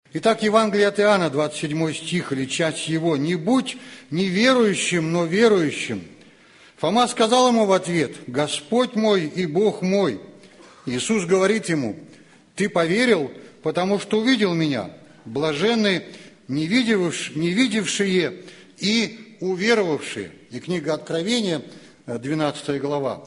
Итак, Евангелие от Иоанна, 27 стих, или часть его. «Не будь неверующим, но верующим». Фома сказал ему в ответ: «Господь мой и Бог мой». Иисус говорит ему: «Ты поверил, потому что увидел Меня. Блаженны не видевшие и уверовавшие». И книга Откровения, 12 глава.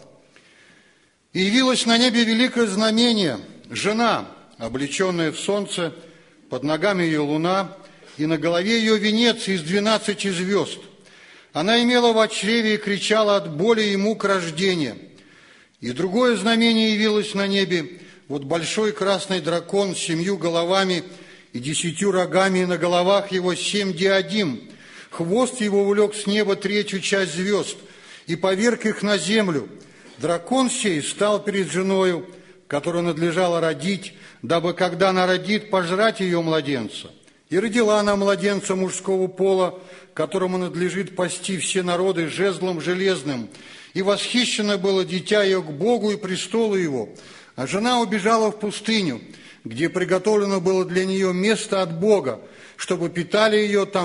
«И явилось на небе великое знамение, жена, облеченная в солнце, под ногами ее луна, и на голове ее венец из 12 звезд. Она имела в чреве и кричала от боли и мук рождения. И другое знамение явилось на небе: вот большой красный дракон с 7 головами и 10 рогами, и на головах его 7 диадим. Хвост его увлек с неба 3 часть звезд и поверг их на землю. Дракон сей стал перед женою, которую надлежало родить, дабы, когда она родит, пожрать ее младенца. И родила она младенца мужского пола, которому надлежит пасти все народы жезлом железным. И восхищено было дитя ее к Богу и престолу его. А жена убежала в пустыню, где приготовлено было для нее место от Бога, чтобы питали ее там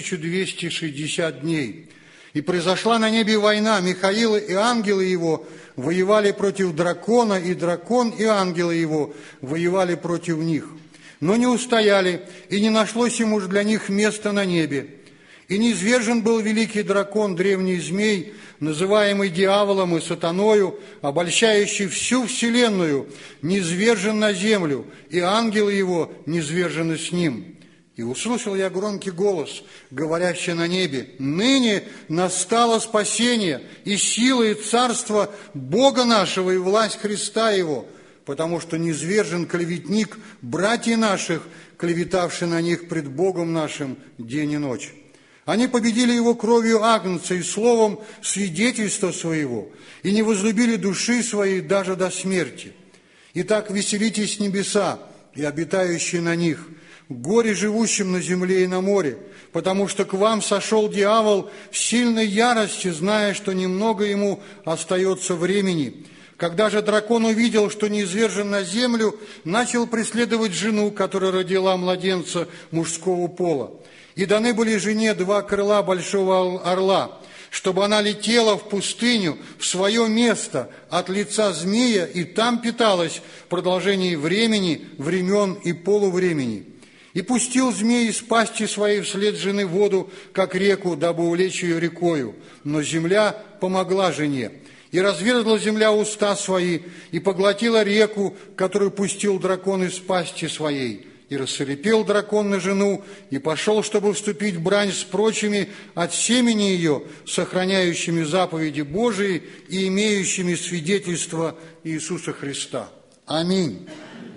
1260 дней. И произошла на небе война. Михаил и ангелы его воевали против дракона, и дракон и ангелы его воевали против них. Но не устояли, и не нашлось ему же для них места на небе. И низвержен был великий дракон, древний змей, называемый дьяволом и сатаною, обольщающий всю вселенную, низвержен на землю, и ангелы его низвержены с ним. И услышал я громкий голос, говорящий на небе: ныне настало спасение, и сила, и царство Бога нашего, и власть Христа Его, потому что низвержен клеветник братьев наших, клеветавший на них пред Богом нашим день и ночь. Они победили его кровью агнца и словом свидетельства своего, и не возлюбили души своей даже до смерти. Итак, веселитесь небеса и обитающие на них, горе живущим на земле и на море, потому что к вам сошел дьявол в сильной ярости, зная, что немного ему остается времени. Когда же дракон увидел, что низвержен на землю, начал преследовать жену, которая родила младенца мужского пола. И даны были жене 2 крыла большого орла, чтобы она летела в пустыню, в свое место от лица змея, и там питалась в продолжении времени, времен и полувремени. И пустил змей из пасти своей вслед жены воду, как реку, дабы увлечь ее рекою. Но земля помогла жене. И разверзла земля уста свои, и поглотила реку, которую пустил дракон из пасти своей. И рассвирепел дракон на жену, и пошел, чтобы вступить в брань с прочими от семени ее, сохраняющими заповеди Божии и имеющими свидетельство Иисуса Христа. Аминь.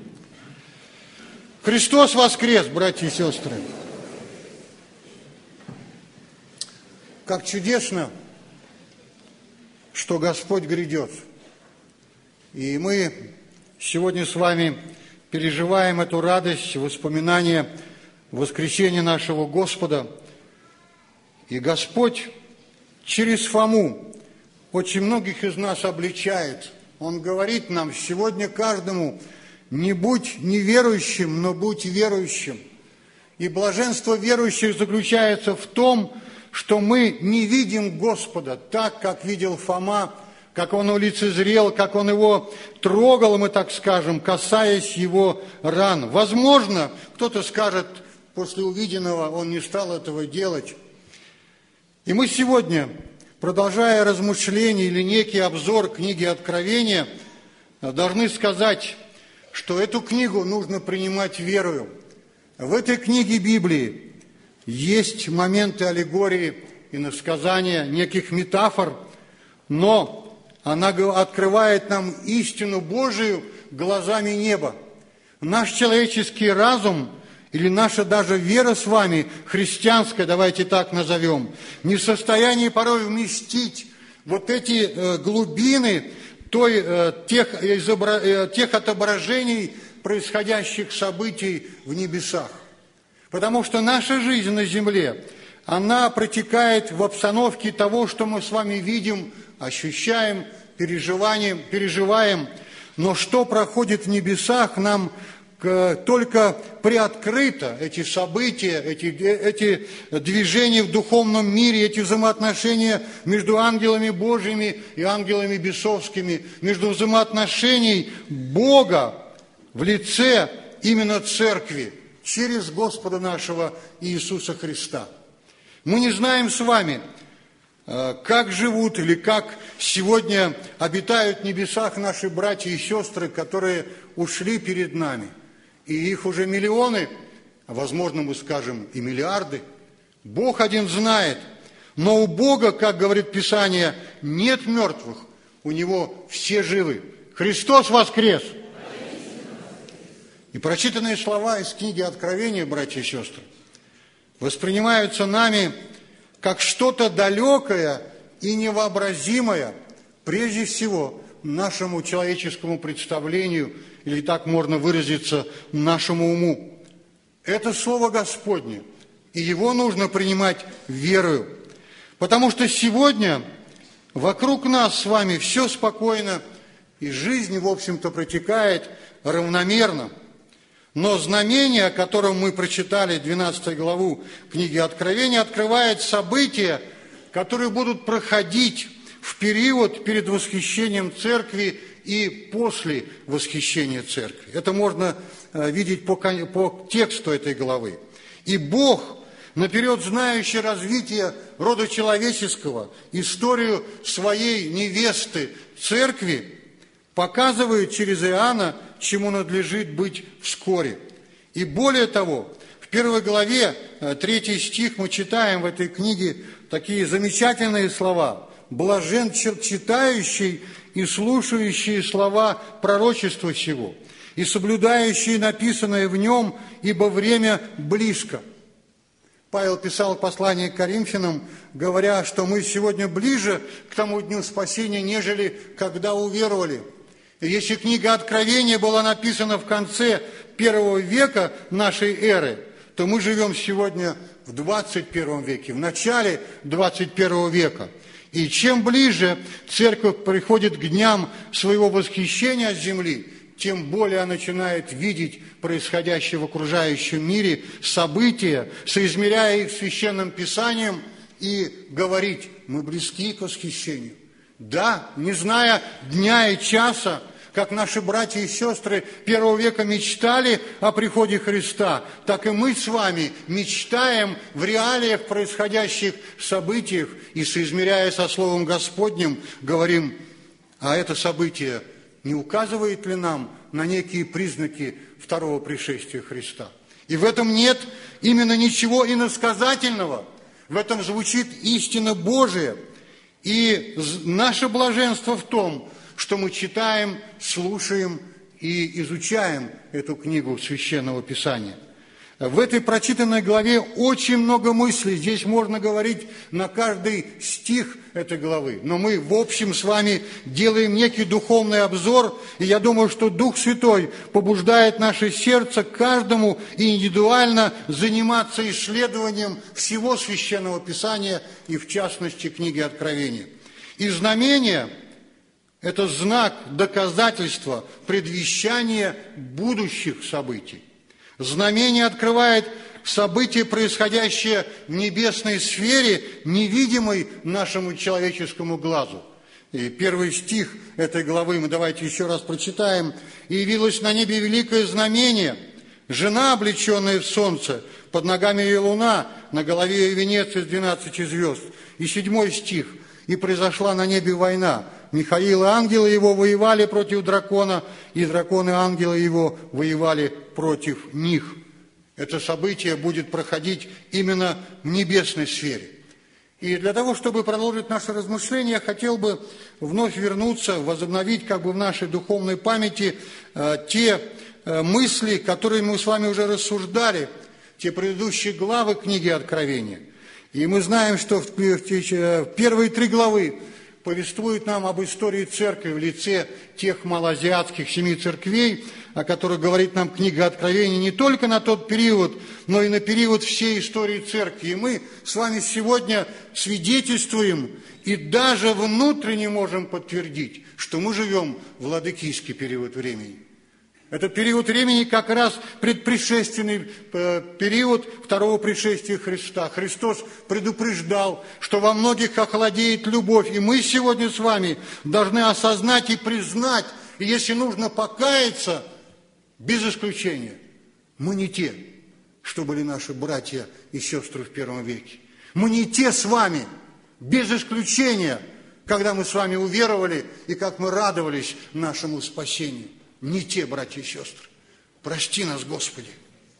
Христос воскрес, братья и сестры! Как чудесно, что Господь грядет. И мы сегодня с вами переживаем эту радость, воспоминания воскресения нашего Господа. И Господь через Фому очень многих из нас обличает. Он говорит нам сегодня каждому: не будь неверующим, но будь верующим. И блаженство верующих заключается в том, что мы не видим Господа так, как видел Фома, как он его лицезрел, как он его трогал, мы так скажем, касаясь его ран. Возможно, кто-то скажет, после увиденного он не стал этого делать. И мы сегодня, продолжая размышления или некий обзор книги Откровения, должны сказать, что эту книгу нужно принимать верою. В этой книге Библии есть моменты аллегории и насказания, неких метафор, но она открывает нам истину Божию глазами неба. Наш человеческий разум или наша даже вера с вами, христианская, давайте так назовем, не в состоянии порой вместить вот эти глубины тех отображений происходящих событий в небесах. Потому что наша жизнь на земле, она протекает в обстановке того, что мы с вами видим, ощущаем, переживаем. Но что проходит в небесах, нам только приоткрыто, эти события, эти движения в духовном мире, эти взаимоотношения между ангелами Божьими и ангелами бесовскими, между взаимоотношений Бога в лице именно Церкви через Господа нашего Иисуса Христа. Мы не знаем с вами, как живут или как сегодня обитают в небесах наши братья и сестры, которые ушли перед нами. И их уже миллионы, а возможно, мы скажем, и миллиарды. Бог один знает. Но у Бога, как говорит Писание, нет мертвых, у Него все живы. Христос воскрес! И прочитанные слова из книги Откровения, братья и сестры, воспринимаются нами как что-то далекое и невообразимое, прежде всего, нашему человеческому представлению, или так можно выразиться, нашему уму. Это Слово Господне, и его нужно принимать верою. Потому что сегодня вокруг нас с вами все спокойно, и жизнь, в общем-то, протекает равномерно. Но знамение, о котором мы прочитали 12 главу книги Откровения, открывает события, которые будут проходить в период перед восхищением Церкви и после восхищения Церкви. Это можно видеть по тексту этой главы. И Бог, наперед знающий развитие рода человеческого, историю своей невесты Церкви, показывает через Иоанна, чему надлежит быть вскоре. И более того, в 1 главе, 3 стих, мы читаем в этой книге такие замечательные слова. «Блажен читающий и слушающий слова пророчества сего, и соблюдающий написанное в нем, ибо время близко». Павел писал послание к Коринфянам, говоря, что мы сегодня ближе к тому дню спасения, нежели когда уверовали. И если книга Откровения была написана в конце 1 века нашей эры, то мы живем сегодня в 21 веке, в начале 21 века. И чем ближе Церковь приходит к дням своего восхищения от земли, тем более она начинает видеть происходящее в окружающем мире события, соизмеряя их Священным Писанием и говорить: мы близки к восхищению. Да, не зная дня и часа, как наши братья и сестры первого века мечтали о приходе Христа, так и мы с вами мечтаем в реалиях происходящих событиях и, соизмеряя со Словом Господним, говорим: а это событие не указывает ли нам на некие признаки второго пришествия Христа? И в этом нет именно ничего иносказательного, в этом звучит истина Божия. И наше блаженство в том, что мы читаем, слушаем и изучаем эту книгу Священного Писания. В этой прочитанной главе очень много мыслей. Здесь можно говорить на каждый стих этой главы. Но мы, в общем, с вами делаем некий духовный обзор. И я думаю, что Дух Святой побуждает наше сердце каждому индивидуально заниматься исследованием всего Священного Писания и, в частности, книги Откровения. И знамение – это знак, доказательства, предвещания будущих событий. Знамение открывает события, происходящие в небесной сфере, невидимой нашему человеческому глазу. И первый стих этой главы мы давайте еще раз прочитаем. «И явилось на небе великое знамение, жена, облеченная в солнце, под ногами ее луна, на голове ее венец из 12 звезд». И 7 стих. «И произошла на небе война. Михаил и ангелы его воевали против дракона, и драконы и ангелы его воевали против них». Это событие будет проходить именно в небесной сфере. И для того, чтобы продолжить наше размышление, я хотел бы вновь вернуться, возобновить в нашей духовной памяти те мысли, которые мы с вами уже рассуждали, те предыдущие главы книги Откровения. И мы знаем, что в первые 3 главы повествует нам об истории церкви в лице тех малоазиатских 7 церквей, о которых говорит нам книга Откровения, не только на тот период, но и на период всей истории церкви. И мы с вами сегодня свидетельствуем и даже внутренне можем подтвердить, что мы живем в ладыкийский период времени. Это период времени как раз предпришественный период второго пришествия Христа. Христос предупреждал, что во многих охладеет любовь. И мы сегодня с вами должны осознать и признать, и если нужно покаяться, без исключения, мы не те, что были наши братья и сестры в первом веке. Мы не те с вами, без исключения, когда мы с вами уверовали и как мы радовались нашему спасению. Не те, братья и сестры. Прости нас, Господи.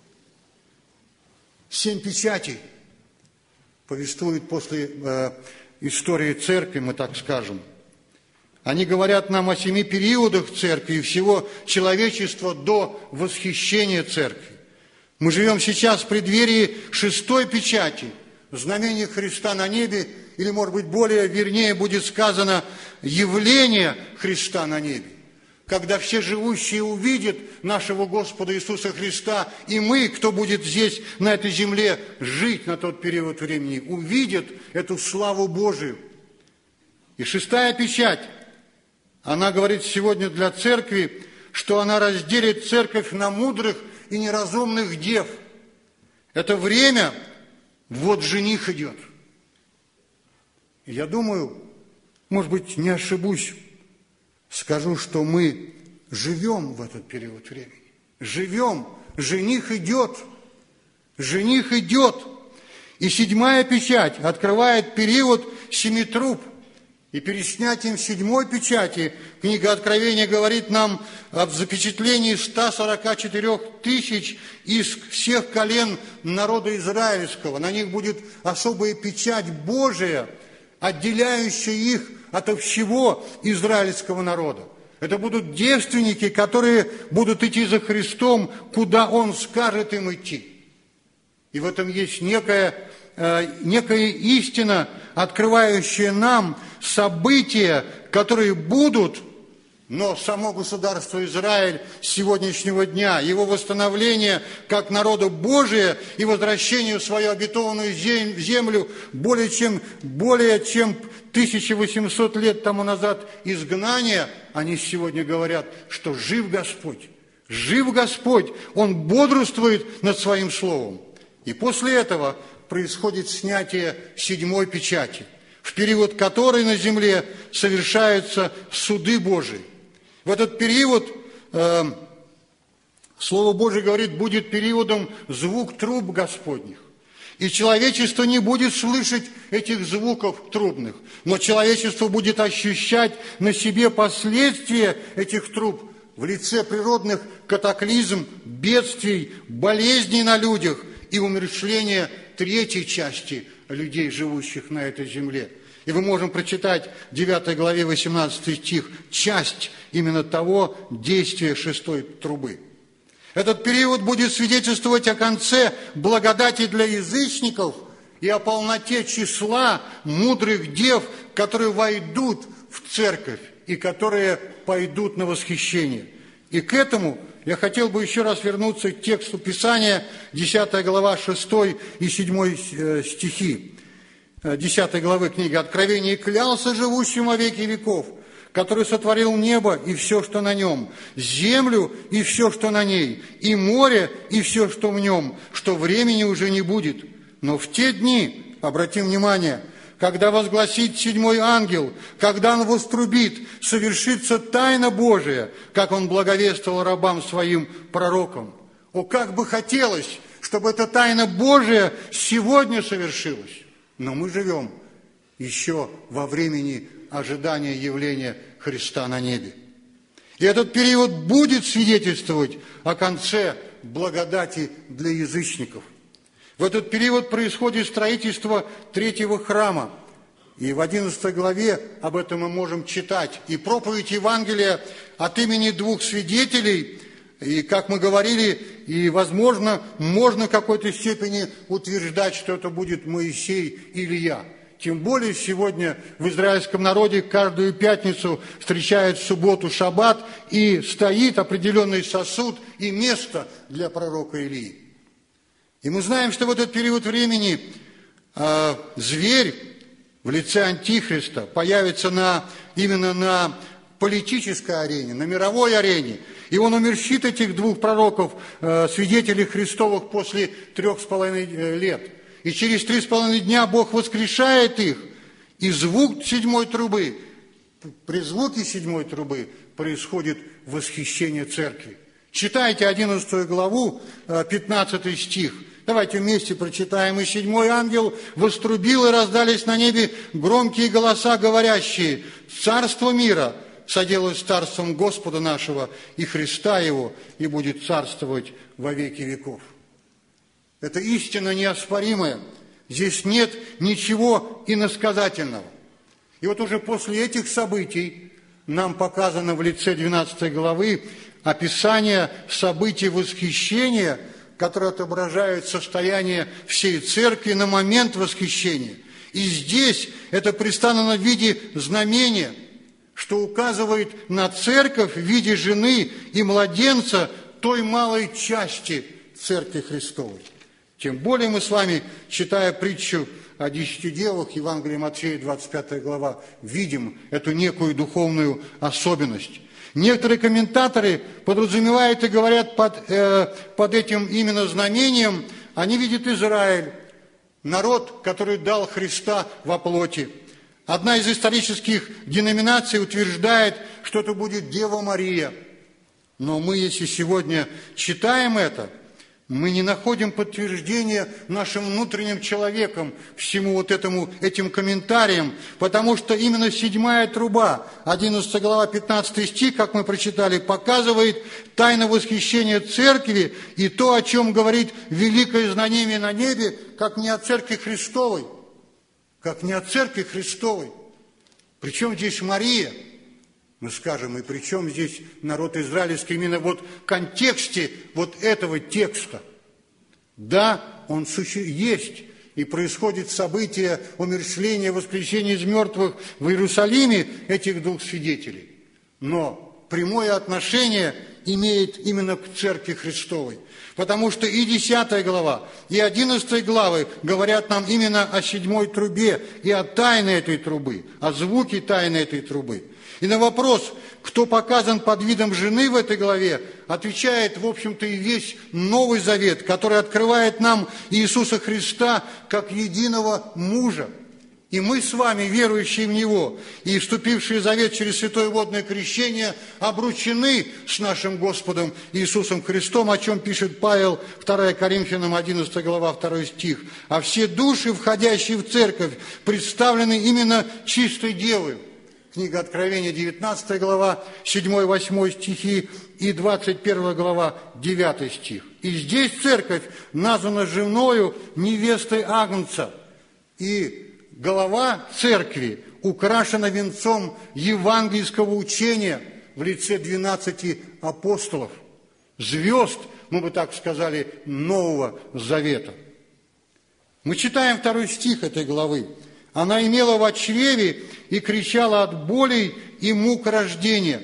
7 печатей повествуют после истории церкви, мы так скажем. Они говорят нам о 7 периодах церкви и всего человечества до восхищения церкви. Мы живем сейчас в преддверии 6-й печати, знамение Христа на небе, или, может быть, более вернее будет сказано, явление Христа на небе. Когда все живущие увидят нашего Господа Иисуса Христа, и мы, кто будет здесь, на этой земле, жить на тот период времени, увидят эту славу Божию. И 6-я печать, она говорит сегодня для церкви, что она разделит церковь на мудрых и неразумных дев. Это время, вот жених идет. Я думаю, может быть, не ошибусь, скажу, что мы живем в этот период времени. Живем. Жених идет. Жених идет. И 7-я печать открывает период 7 труб. И перед снятием 7-й печати книга Откровения говорит нам об запечатлении 144 тысяч из всех колен народа израильского. На них будет особая печать Божия, отделяющая их от всего израильского народа. Это будут девственники, которые будут идти за Христом, куда Он скажет им идти. И в этом есть некая истина, открывающая нам события, которые будут, но само государство Израиль с сегодняшнего дня, его восстановление как народа Божия и возвращение в свою обетованную землю более чем 1800 лет тому назад изгнания, они сегодня говорят, что жив Господь, Он бодрствует над Своим Словом. И после этого происходит снятие 7-й печати, в период которой на земле совершаются суды Божии. В этот период, Слово Божие говорит, будет периодом звук труб Господних. И человечество не будет слышать этих звуков трубных, но человечество будет ощущать на себе последствия этих труб в лице природных катаклизм, бедствий, болезней на людях и умерщвления 3-й части людей, живущих на этой земле. И мы можем прочитать в 9 главе 18 стих, часть именно того действия 6-й трубы. Этот период будет свидетельствовать о конце благодати для язычников и о полноте числа мудрых дев, которые войдут в церковь и которые пойдут на восхищение. И к этому я хотел бы еще раз вернуться к тексту Писания, 10 глава 6 и 7 стихи. 10 главы книги Откровения. «И клялся живущим во веки веков, который сотворил небо и все, что на нем, землю и все, что на ней, и море и все, что в нем, что времени уже не будет. Но в те дни, обратим внимание, когда возгласит 7-й ангел, когда он вострубит, совершится тайна Божия, как он благовествовал рабам своим пророкам». О, как бы хотелось, чтобы эта тайна Божия сегодня совершилась. Но мы живем еще во времени ожидания явления Христа на небе. И этот период будет свидетельствовать о конце благодати для язычников. В этот период происходит строительство 3-го храма. И в 11 главе об этом мы можем читать. И проповедь Евангелия от имени 2 свидетелей, и, как мы говорили, и, возможно, можно в какой-то степени утверждать, что это будет Моисей или Илья. Тем более сегодня в израильском народе каждую пятницу встречают в субботу шаббат, и стоит определенный сосуд и место для пророка Илии. И мы знаем, что в этот период времени зверь в лице Антихриста появится именно на политической арене, на мировой арене. И Он умерщвит этих двух пророков, свидетелей Христовых, после 3,5 лет. И через 3,5 дня Бог воскрешает их, и звук 7-й трубы, при звуке 7-й трубы происходит восхищение церкви. Читайте 11 главу, 15 стих. Давайте вместе прочитаем. «И 7-й ангел вострубил, и раздались на небе громкие голоса, говорящие: Царство мира соделалось царством Господа нашего и Христа Его, и будет царствовать во веки веков». Это истина неоспоримая. Здесь нет ничего иносказательного. И вот уже после этих событий нам показано в лице 12 главы описание событий восхищения, которые отображают состояние всей церкви на момент восхищения. И здесь это представлено в виде знамения, что указывает на церковь в виде жены и младенца той малой части Церкви Христовой. Тем более мы с вами, читая притчу о 10 девах, Евангелие Матфея, 25 глава, видим эту некую духовную особенность. Некоторые комментаторы подразумевают и говорят под этим именно знамением, они видят Израиль, народ, который дал Христа во плоти. Одна из исторических деноминаций утверждает, что это будет Дева Мария. Но мы, если сегодня читаем это, мы не находим подтверждения нашим внутренним человеком всему вот этим комментариям, потому что именно 7-я труба, 11 глава, 15 стих, как мы прочитали, показывает тайну восхищения церкви и то, о чем говорит великое знамение на небе, как не о Церкви Христовой, как не о Церкви Христовой. Причем здесь Мария? Мы скажем, и при чем здесь народ израильский именно вот в контексте вот этого текста? Да, он есть, и происходит событие умерщвления, воскресения из мертвых в Иерусалиме этих двух свидетелей. Но прямое отношение имеет именно к Церкви Христовой. Потому что и 10 глава, и 11 главы говорят нам именно о 7-й трубе и о тайне этой трубы, о звуке тайны этой трубы. И на вопрос, кто показан под видом жены в этой главе, отвечает, в общем-то, и весь Новый Завет, который открывает нам Иисуса Христа как единого мужа. И мы с вами, верующие в Него и вступившие в завет через святое водное крещение, обручены с нашим Господом Иисусом Христом, о чем пишет Павел, 2 Коринфянам, 11 глава, 2 стих. А все души, входящие в церковь, представлены именно чистой Девой. Книга Откровения, 19 глава, 7-8 стихи и 21 глава, 9 стих. И здесь церковь названа женою невестой Агнца. И голова церкви украшена венцом евангельского учения в лице 12 апостолов, звезд, мы бы так сказали, Нового Завета. Мы читаем 2 стих этой главы. Она имела во чреве и кричала от болей и мук рождения.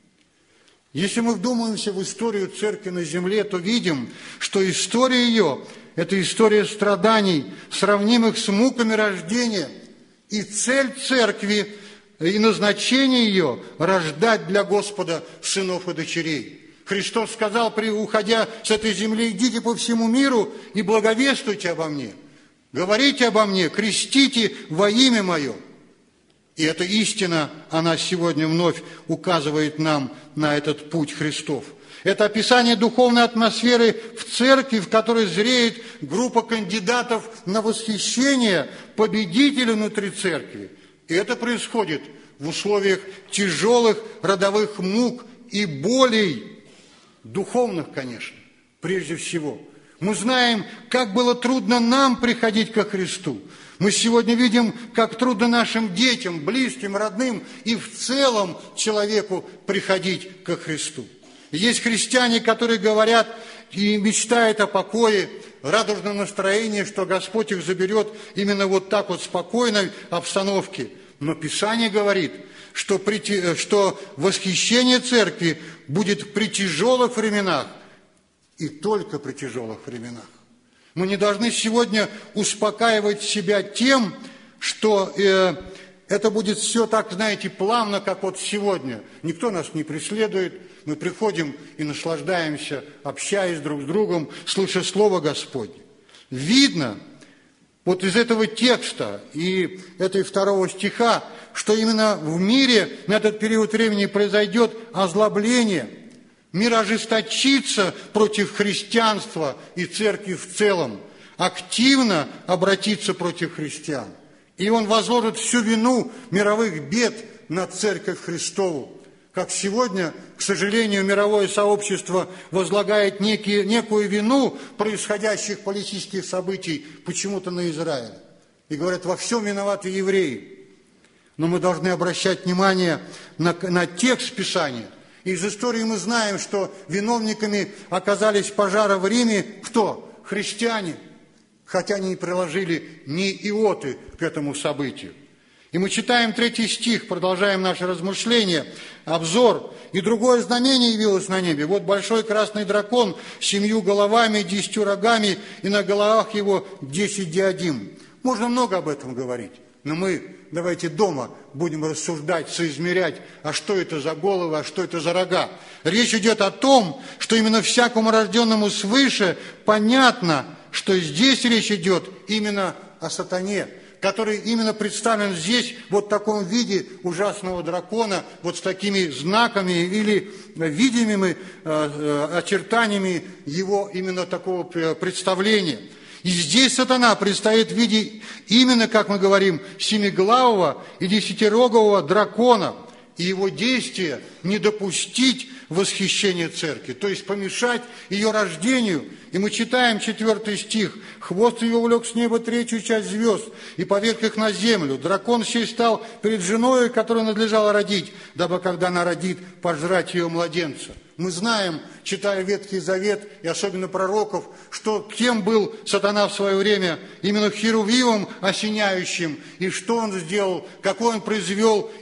Если мы вдумаемся в историю церкви на земле, то видим, что история ее – это история страданий, сравнимых с муками рождения. И цель церкви и назначение ее – рождать для Господа сынов и дочерей. Христос сказал, уходя с этой земли: идите по всему миру и благовествуйте обо мне. Говорите обо мне, крестите во имя мое. И эта истина, она сегодня вновь указывает нам на этот путь Христов. Это описание духовной атмосферы в церкви, в которой зреет группа кандидатов на восхищение, победителей внутри церкви. И это происходит в условиях тяжелых родовых мук и болей, духовных, конечно, прежде всего. Мы знаем, как было трудно нам приходить ко Христу. Мы сегодня видим, как трудно нашим детям, близким, родным и в целом человеку приходить ко Христу. Есть христиане, которые говорят и мечтают о покое, радужном настроении, что Господь их заберет именно вот так вот в спокойной обстановке. Но Писание говорит, что восхищение церкви будет при тяжелых временах, и только при тяжелых временах. Мы не должны сегодня успокаивать себя тем, что это будет все так, знаете, плавно, как вот сегодня. Никто нас не преследует, мы приходим и наслаждаемся, общаясь друг с другом, слыша Слово Господне. Видно вот из этого текста и этой 2 стиха, что именно в мире на этот период времени произойдет озлобление. Мир ожесточится против христианства и церкви в целом, активно обратится против христиан. И он возложит всю вину мировых бед на Церковь Христову. Как сегодня, к сожалению, мировое сообщество возлагает некую вину происходящих политических событий почему-то на Израиль. И говорят, во всем виноваты евреи. Но мы должны обращать внимание на текст Писания. И из истории мы знаем, что виновниками оказались пожара в Риме кто? Христиане. Хотя они не приложили ни иоты к этому событию. И мы читаем 3 стих, продолжаем наше размышление, обзор. «И другое знамение явилось на небе. Вот большой красный дракон с 7 головами, 10 рогами, и на головах его 10 диадим». Можно много об этом говорить, но мы давайте дома будем рассуждать, соизмерять, а что это за головы, а что это за рога. Речь идет о том, что именно всякому рожденному свыше понятно, что здесь речь идет именно о сатане, который именно представлен здесь вот в таком виде ужасного дракона, вот с такими знаками или видимыми очертаниями его именно такого представления. И здесь сатана предстоит в виде именно, как мы говорим, 7-главого и 10-рогового дракона. И его действие не допустить восхищения церкви, то есть помешать ее рождению. И мы читаем 4 стих. «Хвост ее увлек с неба 3 часть звезд, и поверг их на землю. Дракон сей стал перед женой, которую надлежало родить, дабы, когда она родит, пожрать ее младенца». Мы знаем, читая Ветхий Завет, и особенно пророков, что кем был сатана в свое время, именно херувимом осеняющим, и что он сделал, какое произвел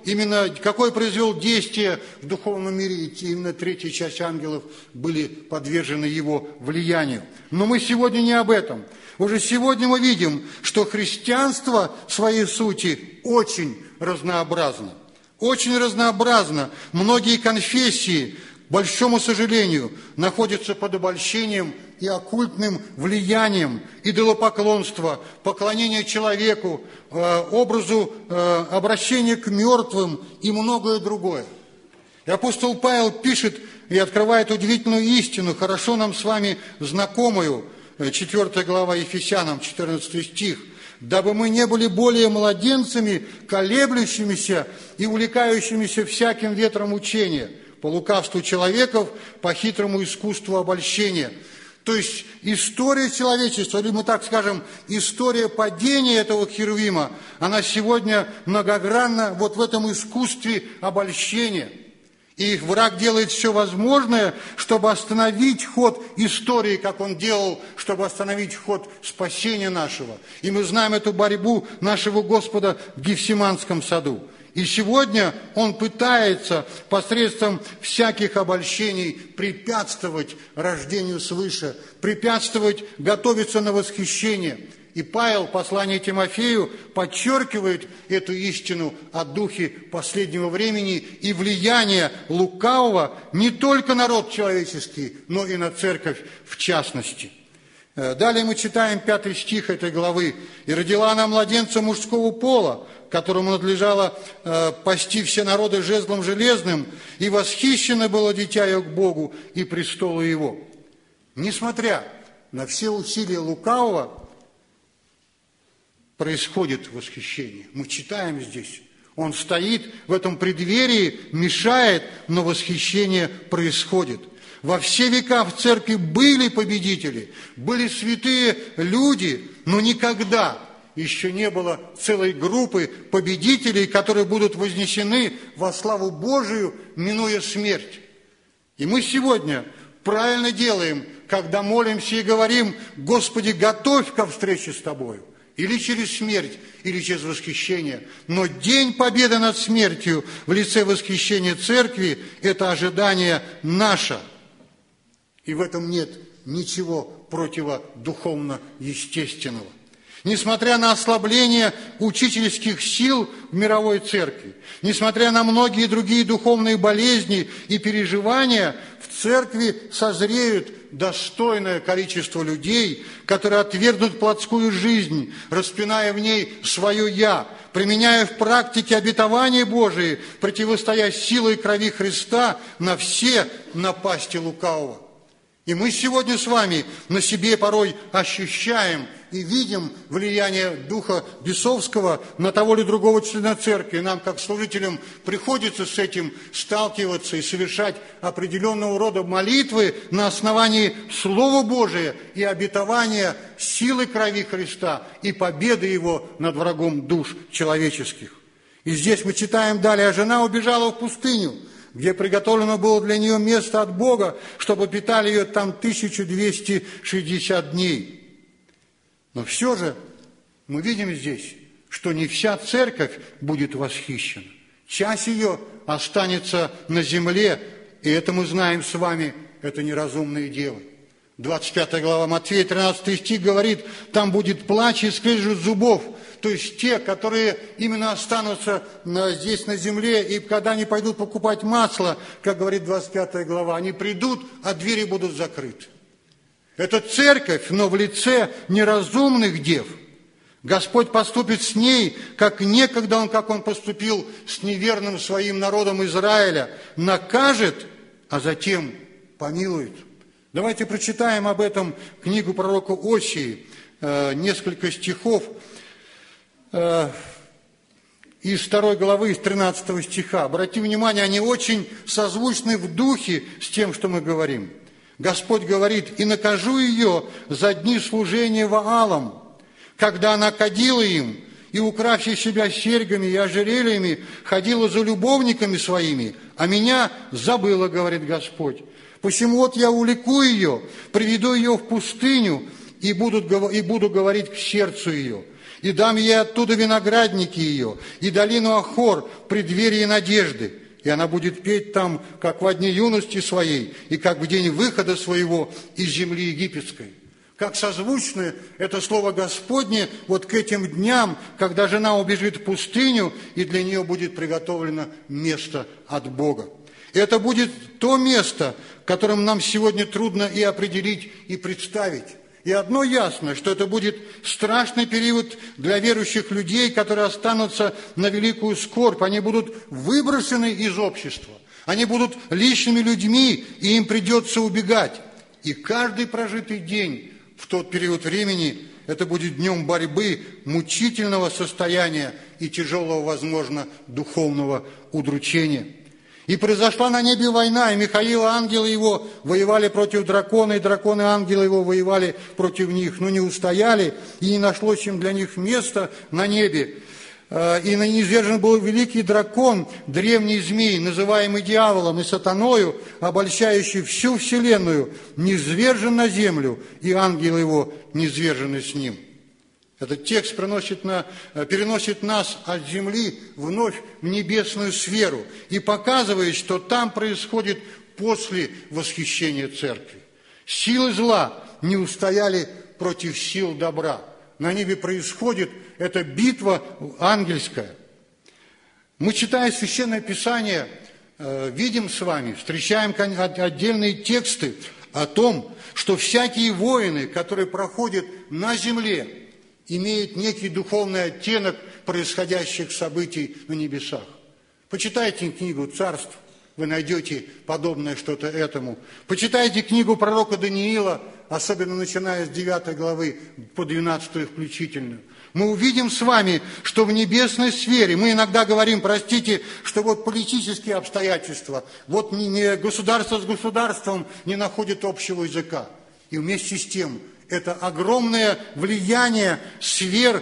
действие в духовном мире, и именно 3 часть ангелов были подвержены его влиянию. Но мы сегодня не об этом. Уже сегодня мы видим, что христианство в своей сути очень разнообразно. Очень разнообразно. Многие конфессии, к большому сожалению, находятся под обольщением и оккультным влиянием идолопоклонства, поклонения человеку, образу обращения к мертвым и многое другое. И апостол Павел пишет и открывает удивительную истину, хорошо нам с вами знакомую, 4 глава Ефесянам, 14 стих. «Дабы мы не были более младенцами, колеблющимися и увлекающимися всяким ветром учения, по лукавству человеков, по хитрому искусству обольщения». То есть история человечества, или мы так скажем, история падения этого херувима, она сегодня многогранна вот в этом искусстве обольщения. И враг делает все возможное, чтобы остановить ход истории, как он делал, чтобы остановить ход спасения нашего. И мы знаем эту борьбу нашего Господа в Гефсиманском саду. И сегодня он пытается посредством всяких обольщений препятствовать рождению свыше, препятствовать готовиться на восхищение. И Павел в послании Тимофею подчеркивает эту истину о духе последнего времени и влияние лукавого не только на род человеческий, но и на церковь в частности. Далее мы читаем 5 стих этой главы. «И родила она младенца мужского пола, которому надлежало пасти все народы жезлом железным, и восхищено было дитя ее к Богу и престолу его». Несмотря на все усилия лукавого, происходит восхищение. Мы читаем здесь. Он стоит в этом преддверии, мешает, но восхищение происходит. Во все века в церкви были победители, были святые люди, но никогда еще не было целой группы победителей, которые будут вознесены во славу Божию, минуя смерть. И мы сегодня правильно делаем, когда молимся и говорим: «Господи, готовь ко встрече с Тобою». Или через смерть, или через восхищение. Но день победы над смертью в лице восхищения церкви – это ожидание наше. И в этом нет ничего противодуховно-естественного. Несмотря на ослабление учительских сил в мировой церкви, несмотря на многие другие духовные болезни и переживания, в церкви созреют достойное количество людей, которые отвергнут плотскую жизнь, распиная в ней свое «я», применяя в практике обетования Божии, противостоя силой крови Христа на все напасти лукавого. И мы сегодня с вами на себе порой ощущаем и видим влияние духа бесовского на того или другого члена церкви. Нам, как служителям, приходится с этим сталкиваться и совершать определенного рода молитвы на основании Слова Божия и обетования силы крови Христа и победы Его над врагом душ человеческих. И здесь мы читаем далее: «А жена убежала в пустыню, где приготовлено было для нее место от Бога, чтобы питали ее там 1260 дней». Но все же мы видим здесь, что не вся церковь будет восхищена. Часть ее останется на земле, и это мы знаем с вами, это неразумные девы. 25 глава Матфея, 13 стих говорит, там будет плач и скрежет зубов. То есть те, которые именно останутся здесь на земле, и когда они пойдут покупать масло, как говорит 25 глава, они придут, а двери будут закрыты. Это церковь, но в лице неразумных дев. Господь поступит с ней, как некогда как Он поступил с неверным своим народом Израиля, накажет, а затем помилует. Давайте прочитаем об этом книгу пророка Осии, несколько стихов из 2 главы, из 13 стиха. Обратите внимание, они очень созвучны в духе с тем, что мы говорим. Господь говорит: «И накажу ее за дни служения Ваалам, когда она кадила им, и, укравши себя серьгами и ожерельями, ходила за любовниками своими, а меня забыла, говорит Господь. Посему вот я увлеку ее, приведу ее в пустыню, и буду говорить к сердцу ее, и дам ей оттуда виноградники ее, и долину Ахор, преддверие надежды. И она будет петь там, как во дни юности своей, и как в день выхода своего из земли египетской». Как созвучно это слово Господне вот к этим дням, когда жена убежит в пустыню, и для нее будет приготовлено место от Бога. Это будет то место, которым нам сегодня трудно и определить, и представить. И одно ясно, что это будет страшный период для верующих людей, которые останутся на великую скорбь. Они будут выброшены из общества. Они будут лишними людьми, и им придется убегать. И каждый прожитый день в тот период времени это будет днем борьбы, мучительного состояния и тяжелого, возможно, духовного удручения. «И произошла на небе война, и Михаил и ангелы его воевали против дракона, и драконы и ангелы его воевали против них, но не устояли, и не нашлось им для них места на небе. И низвержен был великий дракон, древний змей, называемый дьяволом и сатаною, обольщающий всю вселенную, низвержен на землю, и ангелы его низвержены с ним». Этот текст переносит нас от земли вновь в небесную сферу и показывает, что там происходит после восхищения церкви. Силы зла не устояли против сил добра. На небе происходит эта битва ангельская. Мы, читая Священное Писание, видим с вами, встречаем отдельные тексты о том, что всякие воины, которые проходят на земле, имеют некий духовный оттенок происходящих событий на небесах. Почитайте книгу «Царств», вы найдете подобное что-то этому. Почитайте книгу пророка Даниила, особенно начиная с 9 главы по 12 включительно. Мы увидим с вами, что в небесной сфере, мы иногда говорим, простите, что вот политические обстоятельства, вот государство с государством не находит общего языка. И вместе с тем, это огромное влияние сверх,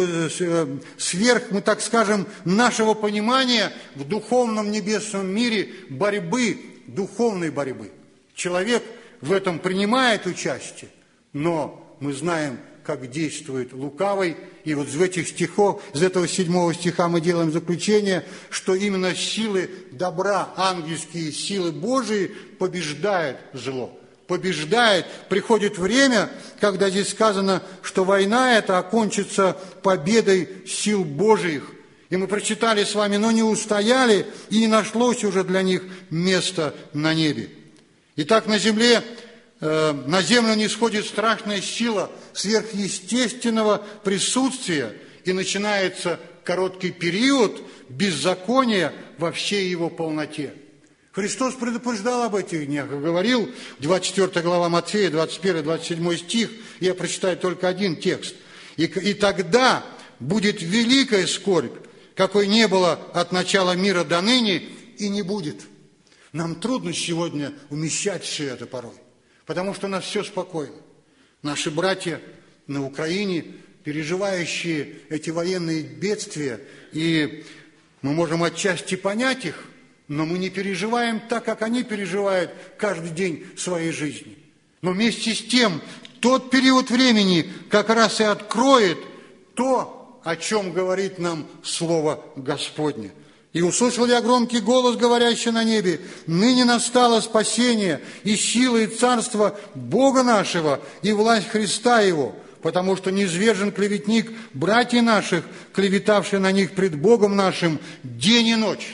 мы так скажем, нашего понимания в духовном небесном мире борьбы, духовной борьбы. Человек в этом принимает участие, но мы знаем, как действует лукавый. И вот из этого 7 стиха мы делаем заключение, что именно силы добра, ангельские силы Божии побеждают зло. побеждает. Приходит время, когда здесь сказано, что война эта окончится победой сил Божиих. И мы прочитали с вами, но не устояли, и не нашлось уже для них места на небе. Итак, на землю не сходит страшная сила сверхъестественного присутствия, и начинается короткий период беззакония во всей его полноте. Христос предупреждал об этих днях и говорил, 24 глава Матфея, 21-27 стих, я прочитаю только один текст. «И тогда будет великая скорбь, какой не было от начала мира до ныне, и не будет». Нам трудно сегодня умещать все это порой, потому что у нас все спокойно. Наши братья на Украине, переживающие эти военные бедствия, и мы можем отчасти понять их, но мы не переживаем так, как они переживают каждый день своей жизни. Но вместе с тем, тот период времени как раз и откроет то, о чем говорит нам Слово Господне. «И услышал я громкий голос, говорящий на небе: ныне настало спасение и сила и царство Бога нашего и власть Христа Его, потому что низвержен клеветник братьев наших, клеветавший на них пред Богом нашим день и ночь».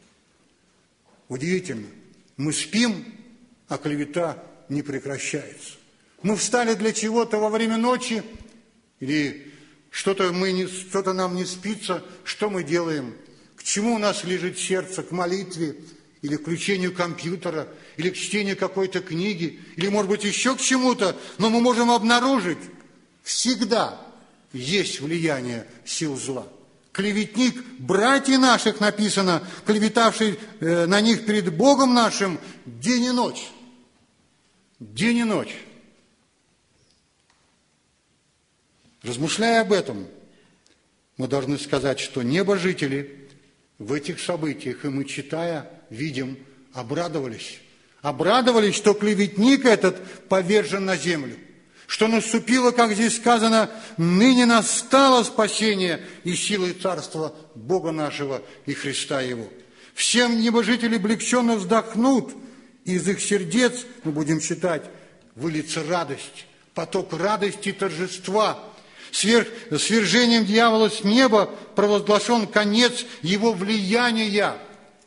Удивительно. Мы спим, а клевета не прекращается. Мы встали для чего-то во время ночи, или что-то нам не спится, что мы делаем? К чему у нас лежит сердце? К молитве, или к включению компьютера, или к чтению какой-то книги, или, может быть, еще к чему-то, но мы можем обнаружить, всегда есть влияние сил зла. Клеветник братьев наших, написано, клеветавший на них перед Богом нашим день и ночь. День и ночь. Размышляя об этом, мы должны сказать, что небожители в этих событиях, и мы, читая, видим, обрадовались. Обрадовались, что клеветник этот повержен на землю. Что наступило, как здесь сказано, ныне настало спасение и силы царства Бога нашего и Христа Его. Всем небожители облегченно вздохнут, и из их сердец, мы будем читать, выльется радость, поток радости и торжества. Свержением дьявола с неба провозглашен конец его влияния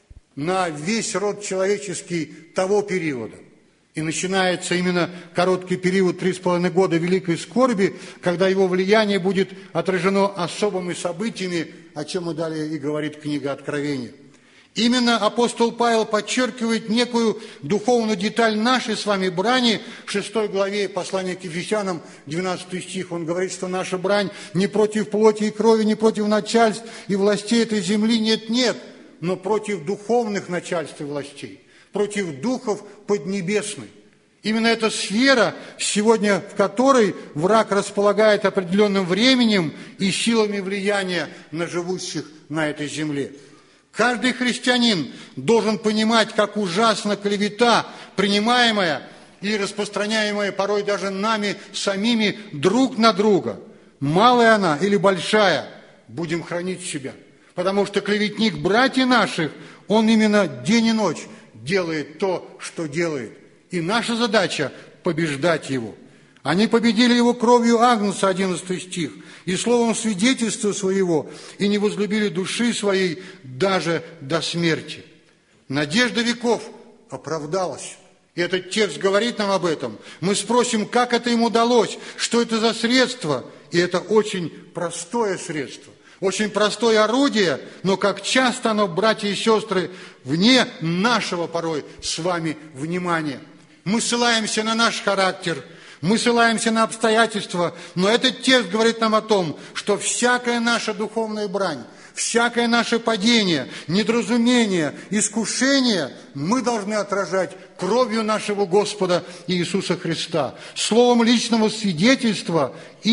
на весь род человеческий того периода. И начинается именно короткий период, 3,5 года великой скорби, когда его влияние будет отражено особыми событиями, о чем и далее и говорит книга Откровения. Именно апостол Павел подчеркивает некую духовную деталь нашей с вами брани. В 6 главе послания к Ефесянам, 12 стих, он говорит, что наша брань не против плоти и крови, не против начальств и властей этой земли, нет, но против духовных начальств и властей, против духов поднебесных. Именно эта сфера, сегодня в которой враг располагает определенным временем и силами влияния на живущих на этой земле. Каждый христианин должен понимать, как ужасна клевета, принимаемая и распространяемая порой даже нами самими друг на друга. Малая она или большая, будем хранить себя. Потому что клеветник братьев наших, он именно день и ночь делает то, что делает. И наша задача – побеждать его. Они победили его кровью Агнца, 11 стих, и словом свидетельства своего, и не возлюбили души своей даже до смерти. Надежда веков оправдалась. И этот текст говорит нам об этом. Мы спросим, как это им удалось, что это за средство. И это очень простое средство. Очень простое орудие, но как часто оно, братья и сестры, вне нашего порой с вами внимания. Мы ссылаемся на наш характер, мы ссылаемся на обстоятельства, но этот текст говорит нам о том, что всякая наша духовная брань, всякое наше падение, недоразумение, искушение мы должны отражать кровью нашего Господа Иисуса Христа, словом личного свидетельства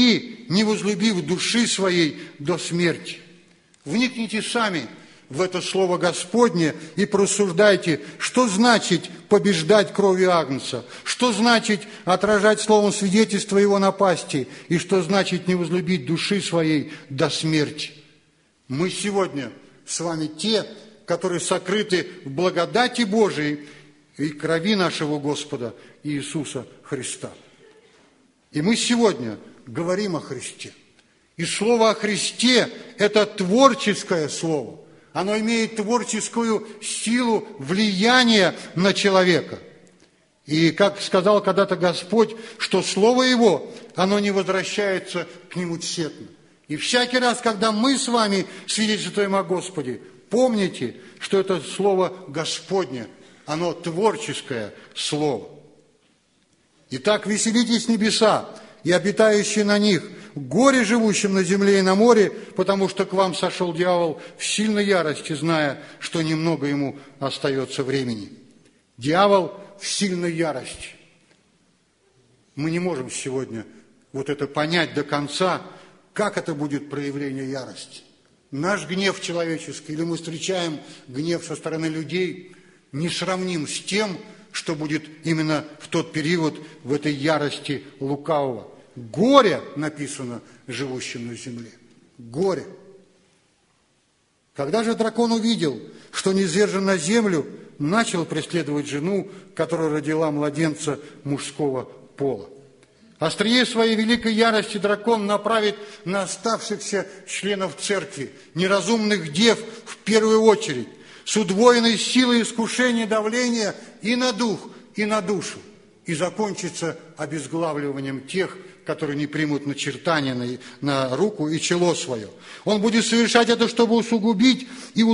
и не возлюбив души своей до смерти. Вникните сами в это слово Господне и просуждайте, что значит побеждать кровью Агнца, что значит отражать словом свидетельства его напасти и что значит не возлюбить души своей до смерти. Мы сегодня с вами те, которые сокрыты в благодати Божией, и крови нашего Господа Иисуса Христа. И мы сегодня говорим о Христе. И слово о Христе – это творческое слово. Оно имеет творческую силу влияния на человека. И как сказал когда-то Господь, что Слово Его, оно не возвращается к Нему тщетно. И всякий раз, когда мы с вами свидетельствуем о Господе, помните, что это Слово Господне, оно творческое Слово. Итак, веселитесь небеса и обитающие на них, горе живущим на земле и на море, потому что к вам сошел дьявол в сильной ярости, зная, что немного ему остается времени. Дьявол в сильной ярости. Мы не можем сегодня вот это понять до конца, как это будет проявление ярости. Наш гнев человеческий, или мы встречаем гнев со стороны людей, не сравним с тем, что будет именно в тот период в этой ярости лукавого. Горе написано живущим на земле. Горе. Когда же дракон увидел, что низвержен на землю, начал преследовать жену, которая родила младенца мужского пола. Острие своей великой ярости дракон направит на оставшихся членов церкви, неразумных дев в первую очередь, с удвоенной силой искушения, давления и на дух, и на душу, и закончится обезглавливанием тех, которые не примут начертание на руку и чело свое. Он будет совершать это, чтобы усугубить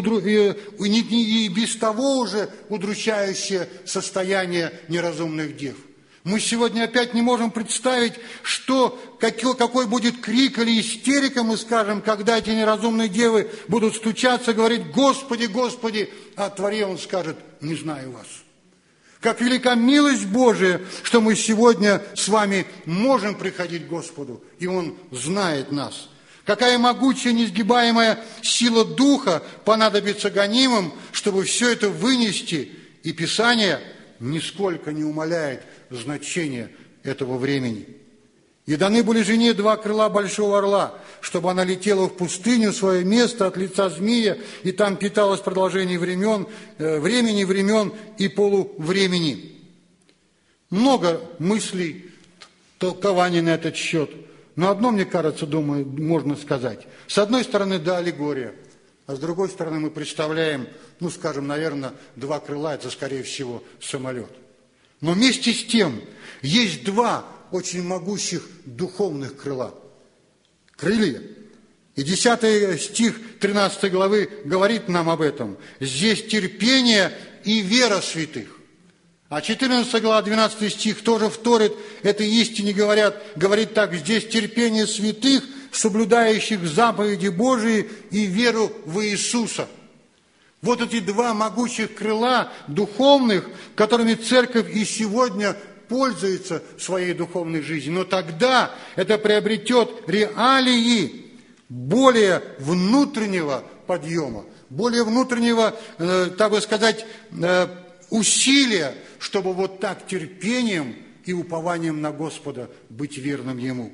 и без того уже удручающее состояние неразумных дев. Мы сегодня опять не можем представить, какой будет крик или истерика, мы скажем, когда эти неразумные девы будут стучаться, говорить: «Господи, Господи!» А Творе он скажет: «Не знаю вас». Как велика милость Божия, что мы сегодня с вами можем приходить к Господу, и Он знает нас. Какая могучая, несгибаемая сила Духа понадобится гонимым, чтобы все это вынести, и Писание нисколько не умаляет значение этого времени. И даны были жене 2 крыла большого орла, чтобы она летела в пустыню, в свое место от лица змея, и там питалась в продолжении времени, времен и полувремени. Много мыслей, толкований на этот счет. Но одно, мне кажется, думаю, можно сказать. С одной стороны, да, аллегория, а с другой стороны мы представляем, скажем, наверное, 2 крыла, это, скорее всего, самолет. Но вместе с тем есть 2 очень могущих духовных крыла. Крылья. И 10 стих 13 главы говорит нам об этом. Здесь терпение и вера святых. А 14 глава, 12 стих тоже вторит этой истине, говорит так: здесь терпение святых, соблюдающих заповеди Божии и веру в Иисуса. Вот эти 2 могучих крыла духовных, которыми церковь и сегодня пользуется своей духовной жизнью. Но тогда это приобретет реалии более внутреннего подъема, более внутреннего, так бы сказать, усилия, чтобы вот так терпением и упованием на Господа быть верным Ему.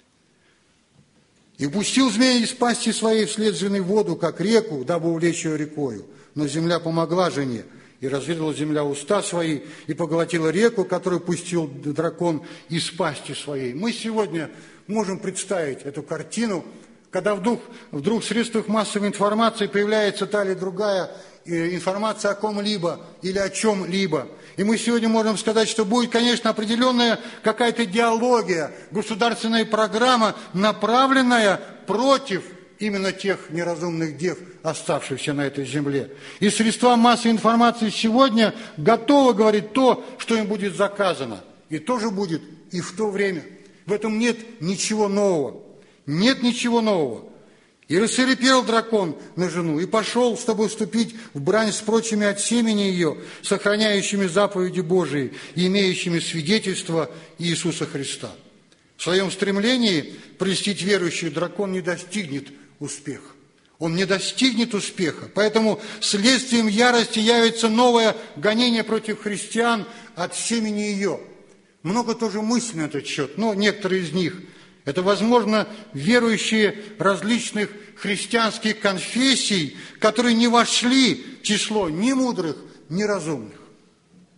«И пустил змея из пасти своей вслед жены воду, как реку, дабы увлечь ее рекою. Но земля помогла жене, и разверзла земля уста свои, и поглотила реку, которую пустил дракон из пасти своей». Мы сегодня можем представить эту картину, когда вдруг в средствах массовой информации появляется та или другая информация о ком-либо или о чем-либо. И мы сегодня можем сказать, что будет, конечно, определенная какая-то идеология, государственная программа, направленная против именно тех неразумных дев, оставшихся на этой земле. И средства массовой информации сегодня готовы говорить то, что им будет заказано. И тоже будет и в то время. В этом нет ничего нового. Нет ничего нового. И рассвирепел дракон на жену, и пошел, чтобы вступить в брань с прочими от семени ее, сохраняющими заповеди Божии и имеющими свидетельство Иисуса Христа. В своем стремлении прельстить верующих дракон не достигнет успеха. Он не достигнет успеха. Поэтому следствием ярости явится новое гонение против христиан от семени ее. Много тоже мыслей на этот счет, но некоторые из них – это, возможно, верующие различных христианских конфессий, которые не вошли в число ни мудрых, ни разумных.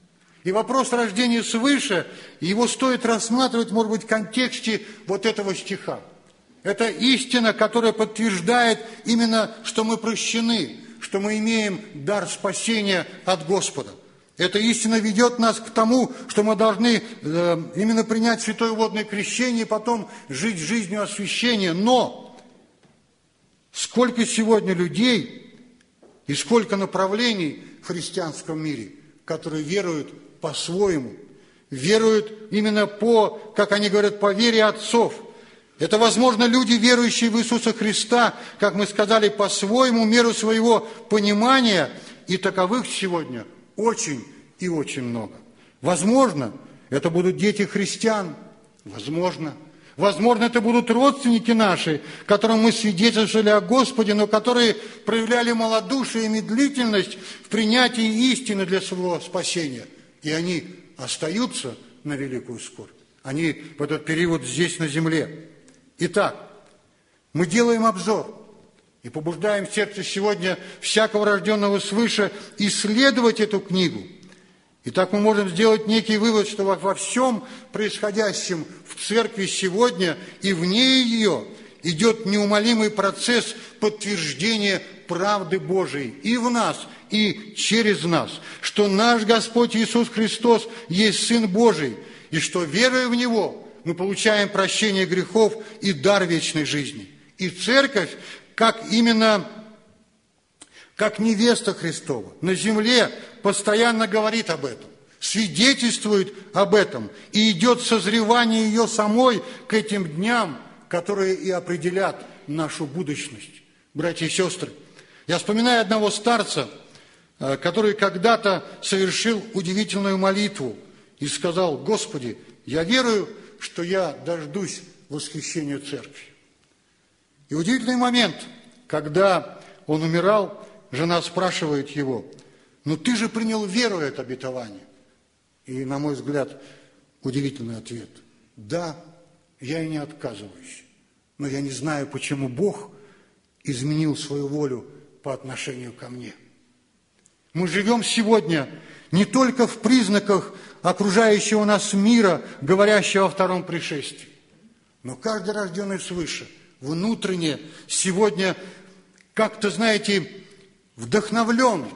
И вопрос рождения свыше, его стоит рассматривать, может быть, в контексте вот этого стиха. Это истина, которая подтверждает именно, что мы прощены, что мы имеем дар спасения от Господа. Эта истина ведет нас к тому, что мы должны именно принять святое водное крещение и потом жить жизнью освящения. Но сколько сегодня людей и сколько направлений в христианском мире, которые веруют по-своему, веруют именно по, как они говорят, по вере отцов. Это, возможно, люди, верующие в Иисуса Христа, как мы сказали, по своему меру своего понимания, и таковых сегодня очень и очень много. Возможно, это будут дети христиан, возможно. Возможно, это будут родственники наши, которым мы свидетельствовали о Господе, но которые проявляли малодушие и медлительность в принятии истины для своего спасения. И они остаются на великую скорбь. Они в этот период здесь, на земле. Итак, мы делаем обзор и побуждаем сердце сегодня всякого рожденного свыше исследовать эту книгу. И так мы можем сделать некий вывод, что во всем происходящем в церкви сегодня и вне ее идет неумолимый процесс подтверждения правды Божией и в нас, и через нас, что наш Господь Иисус Христос есть Сын Божий, и что, веруя в Него, мы получаем прощение грехов и дар вечной жизни. И церковь, как невеста Христова, на земле постоянно говорит об этом, свидетельствует об этом, и идет созревание ее самой к этим дням, которые и определят нашу будущность. Братья и сестры, я вспоминаю одного старца, который когда-то совершил удивительную молитву и сказал: «Господи, я верую, что я дождусь восхищения церкви». И удивительный момент, когда он умирал, жена спрашивает его: «Ну ты же принял веру это обетование». И, на мой взгляд, удивительный ответ: «Да, я и не отказываюсь, но я не знаю, почему Бог изменил свою волю по отношению ко мне». Мы живем сегодня не только в признаках окружающего нас мира, говорящего о втором пришествии, но каждый рожденный свыше внутренне сегодня как-то, знаете, вдохновлен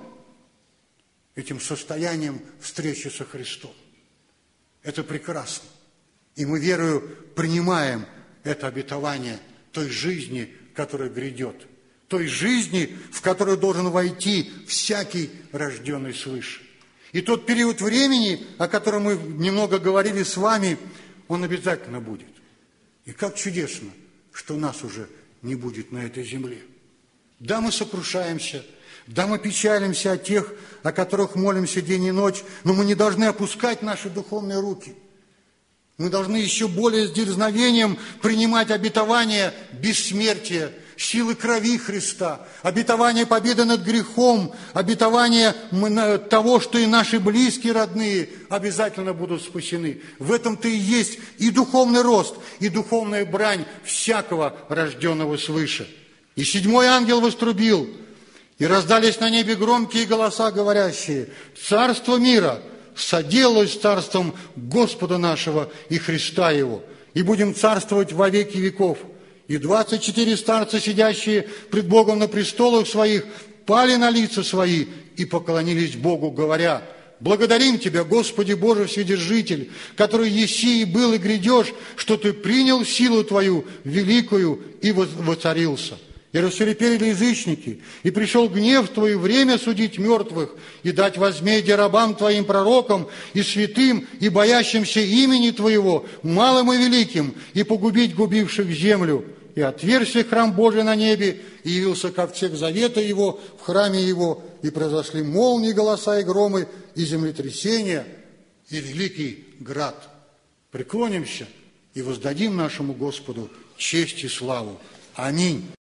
этим состоянием встречи со Христом. Это прекрасно. И мы, верою, принимаем это обетование той жизни, которая грядет, той жизни, в которую должен войти всякий рожденный свыше. И тот период времени, о котором мы немного говорили с вами, он обязательно будет. И как чудесно, что нас уже не будет на этой земле. Да, мы сокрушаемся, да, мы печалимся о тех, о которых молимся день и ночь, но мы не должны опускать наши духовные руки. Мы должны еще более с дерзновением принимать обетование бессмертия, силы крови Христа, обетование победы над грехом, обетование того, что и наши близкие, родные обязательно будут спасены. В этом-то и есть и духовный рост, и духовная брань всякого рожденного свыше. И 7-й ангел вострубил, и раздались на небе громкие голоса, говорящие: «Царство мира соделалось с царством Господа нашего и Христа Его, и будем царствовать во веки веков». И 24 старца, сидящие пред Богом на престолах своих, пали на лица свои и поклонились Богу, говоря: «Благодарим Тебя, Господи Боже Вседержитель, который еси и был и грядешь, что Ты принял силу Твою великую и воцарился. И рассвирепели язычники, и пришел гнев Твой, время судить мертвых, и дать возмездие рабам Твоим пророкам, и святым, и боящимся имени Твоего, малым и великим, и погубить губивших землю. И отверзся храм Божий на небе, и явился ковчег завета Его в храме Его, и произошли молнии, голоса и громы, и землетрясения, и великий град». Преклонимся и воздадим нашему Господу честь и славу. Аминь.